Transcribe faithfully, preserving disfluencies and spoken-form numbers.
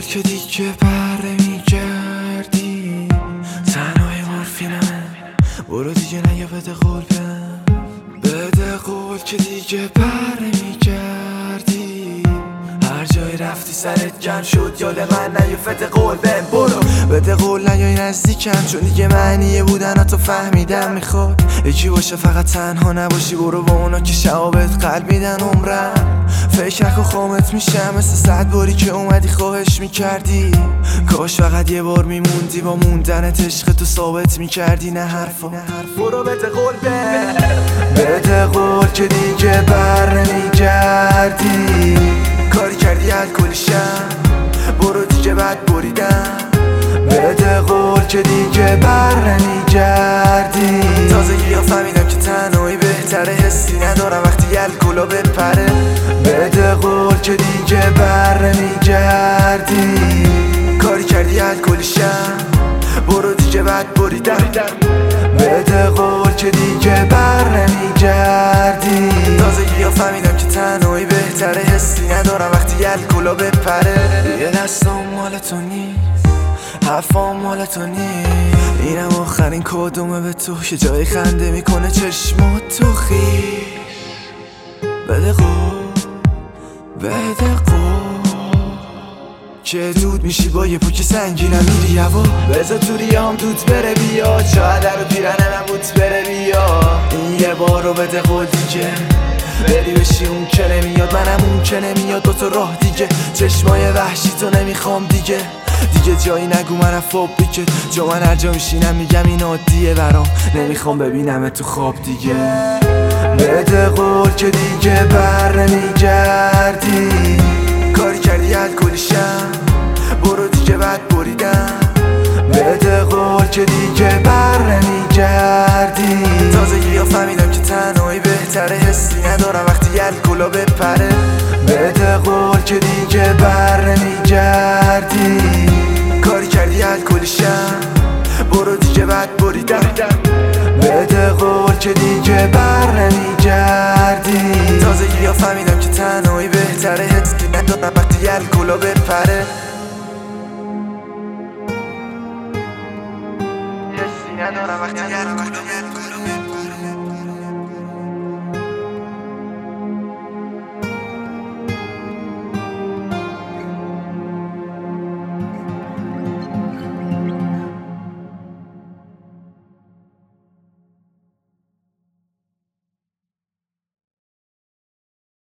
که دیگه بر نمیگردی، تنهای مورفینمه، برو دیگه نیا بده قول بهم، بده قول که دیگه بر نمیگردی. هر جایی رفتی سرت گرم شد یاد من، نیا بده قول بهم، برو بده قول نیای نزدیکم، چون دیگه معنی بودن تو فهمیدم. میخواد یکی باشه فقط تنها نباشی، برو با اونا که شعابت قلب میدن عمرم. فکر نکن خامت میشم مثل صد باری که اومدی خواهش میکردی، کاش فقط یه بار میموندی با موندنت عشق تو ثابت میکردی. نه حرفا برو بده قول بهم، بده قول که دیگه بر نمیگردی. کاری کردی الکلیشم، برو دیگه بد بریدم. بده قول که دیگه بر نمیگردی. تازگی ها فهمیدم که تنهایی بهتره، حسی ندارم وقتی الکلا بپره. بده قول که دیگه بر نمیگردی. کاری کردی الکلیشم، برو دیگه بد بریدم. بده قول که دیگه بر نمیگردی. تازگی ها فهمیدم که تنهایی بهتره، حسی ندارم وقتی الکلا بپره. یه دستام مال تو نیست، حرفام مال تو نیست، اینم آخرین کدومه به تو که جای خنده میکنه چشمات تو خیش. بده قول، بده قول که دود میشی با یه پوک سنگینم میری هوا. بذار تو ریام دود بره بیا، شاید رو پیرنه من بود بره بیا. این یه بارو بده قول دیگه، بری بشی اون که نمیاد، منم اون که نمیاد. دوتا راه دیگه، چشمای وحشی تو نمیخوام دیگه. دیگه جایی نگو من فوبی که جا من هر جا میشینم میگم این عادیه برام، نمیخوام ببینم تو خواب دیگه. بده قول که دیگه بر نمیگردی. کاری کردی الکلیشم، برو دیگه بد بریدم. بده قول که دیگه بر نمیگردی. تازگی ها فهمیدم که تنهایی بهتره، حسی ندارم وقتی الکلا بپره. بده قول که دیگه بر نمیگردی. کاری کردی الکلیشم، برو دیگه بد بریدم. بده قول که دیگه بر نمیگردی. تازگی ها فهمیدم